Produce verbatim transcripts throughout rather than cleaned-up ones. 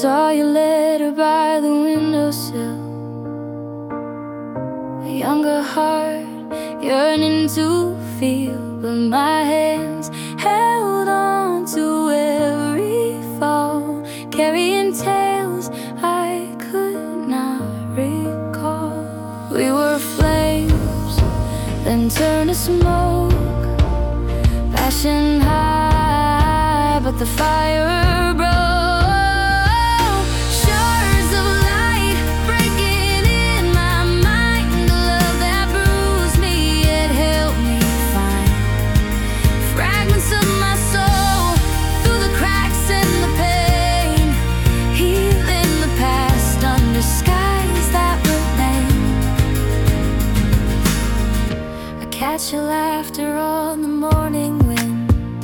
saw your letter by the windowsill, a younger heart yearning to feel, but my hands held on to every fall, carrying tales I could not recall. We were flames, then turned to smoke, passion high, but the fire broke. Shards of light breaking in my mind, the love that bruised me, it helped me find fragments of my soul through the cracks and the pain, healing the past under skies that remain. I catch your laughter on the morning wind,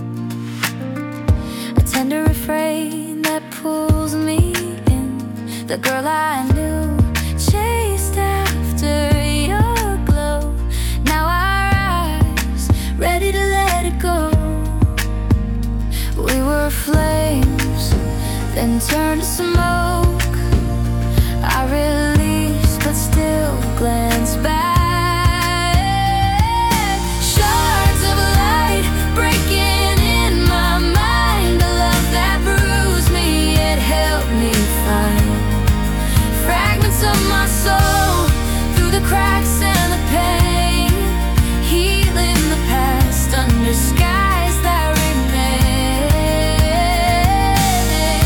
tender refrain that pulls me in. The girl I knew chased after your glow. Now our eyes ready to let it go. We were flames, then turned to smoke. I release, but still glance back. Cracks and the pain, healing the past under skies that remain.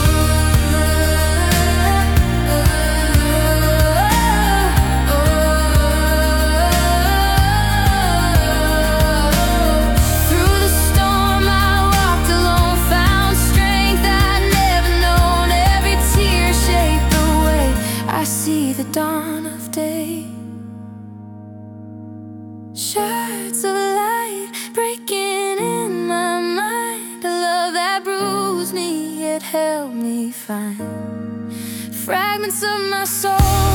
Through the storm I walked alone, found strength I'd never known. Every tear shaped the way I see the dawn of day. Shards of light breaking in my mind, a love that bruised me, it helped me find fragments of my soul.